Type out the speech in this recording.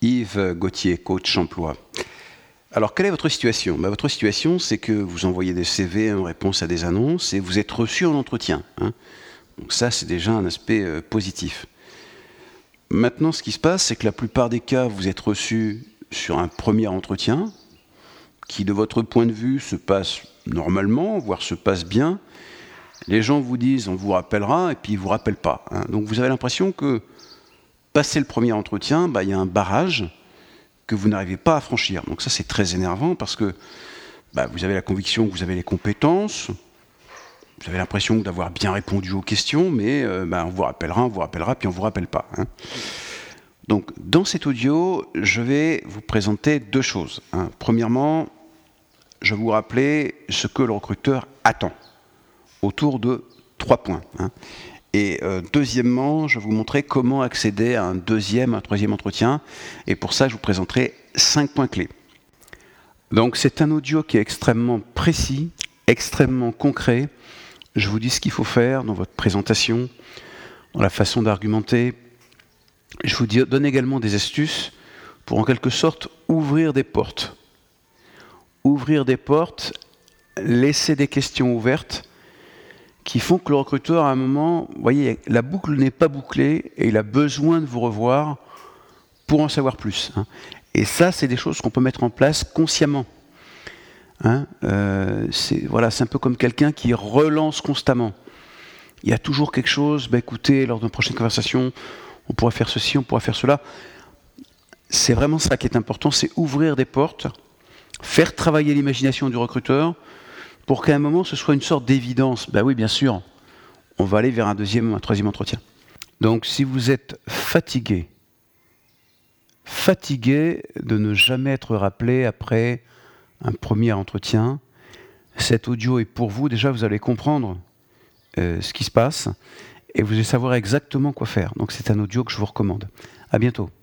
Yves Gauthier, coach emploi. Alors, quelle est votre situation ? Votre situation, c'est que vous envoyez des CV en réponse à des annonces et vous êtes reçu en entretien. Donc ça, c'est déjà un aspect positif. Maintenant, ce qui se passe, c'est que la plupart des cas, vous êtes reçu sur un premier entretien qui, de votre point de vue, se passe normalement, voire se passe bien. Les gens vous disent « on vous rappellera » et puis ils ne vous rappellent pas. Donc vous avez l'impression que, passé le premier entretien, il y a un barrage que vous n'arrivez pas à franchir. Donc ça, c'est très énervant parce que vous avez la conviction que vous avez les compétences, vous avez l'impression d'avoir bien répondu aux questions, mais on vous rappellera, puis on ne vous rappelle pas. Donc, dans cet audio, je vais vous présenter deux choses. Premièrement, je vais vous rappeler ce que le recruteur attend, autour de 3 points. Et deuxièmement, je vais vous montrer comment accéder à un deuxième, un troisième entretien. Et pour ça, je vous présenterai 5 points clés. Donc, c'est un audio qui est extrêmement précis, extrêmement concret. Je vous dis ce qu'il faut faire dans votre présentation, dans la façon d'argumenter. Je vous donne également des astuces pour, en quelque sorte, ouvrir des portes. Ouvrir des portes, laisser des questions ouvertes qui font que le recruteur, à un moment, vous voyez, la boucle n'est pas bouclée et il a besoin de vous revoir pour en savoir plus. Et ça, c'est des choses qu'on peut mettre en place consciemment. C'est un peu comme quelqu'un qui relance constamment. Il y a toujours quelque chose, écoutez, lors d'une prochaine conversation, on pourrait faire ceci, on pourrait faire cela. C'est vraiment ça qui est important, c'est ouvrir des portes, faire travailler l'imagination du recruteur, pour qu'à un moment, ce soit une sorte d'évidence. Oui, bien sûr, on va aller vers un deuxième ou un troisième entretien. Donc, si vous êtes fatigué de ne jamais être rappelé après un premier entretien, cet audio est pour vous. Déjà, vous allez comprendre ce qui se passe et vous allez savoir exactement quoi faire. Donc, c'est un audio que je vous recommande. À bientôt.